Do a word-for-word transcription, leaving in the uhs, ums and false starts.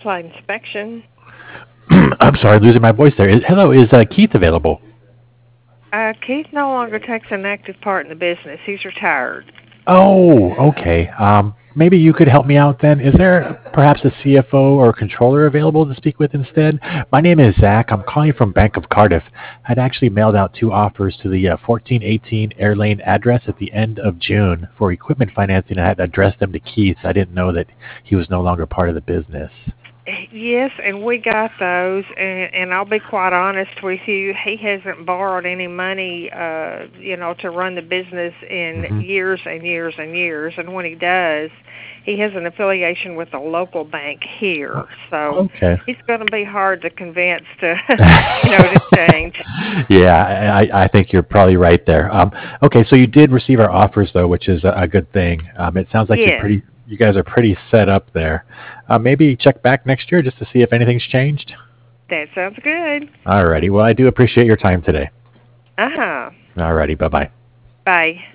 supply inspection. I'm sorry, losing my voice there. Is- Hello, is uh, Keith available? Uh, Keith no longer takes an active part in the business. He's retired. Oh, okay. Um, maybe you could help me out then. Is there perhaps a C F O or controller available to speak with instead? My name is Zach. I'm calling from Bank of Cardiff. I'd actually mailed out two offers to the uh, fourteen eighteen Air Lane address at the end of June for equipment financing. I had addressed them to Keith. I didn't know that he was no longer part of the business. Yes, and we got those, and, and I'll be quite honest with you, he hasn't borrowed any money, uh, you know, to run the business in Hmm. years and years and years, and when he does, he has an affiliation with a local bank here, so Okay. he's going to be hard to convince to, you know, to change. Yeah, I, I think you're probably right there. Um, okay, so you did receive our offers though, which is a, a good thing. Um, it sounds like you're Yes, pretty, you guys are pretty set up there. Uh, maybe check back next year just to see if anything's changed. that sounds good. Alrighty, well, I do appreciate your time today. Uh-huh. Alrighty, bye bye. Bye.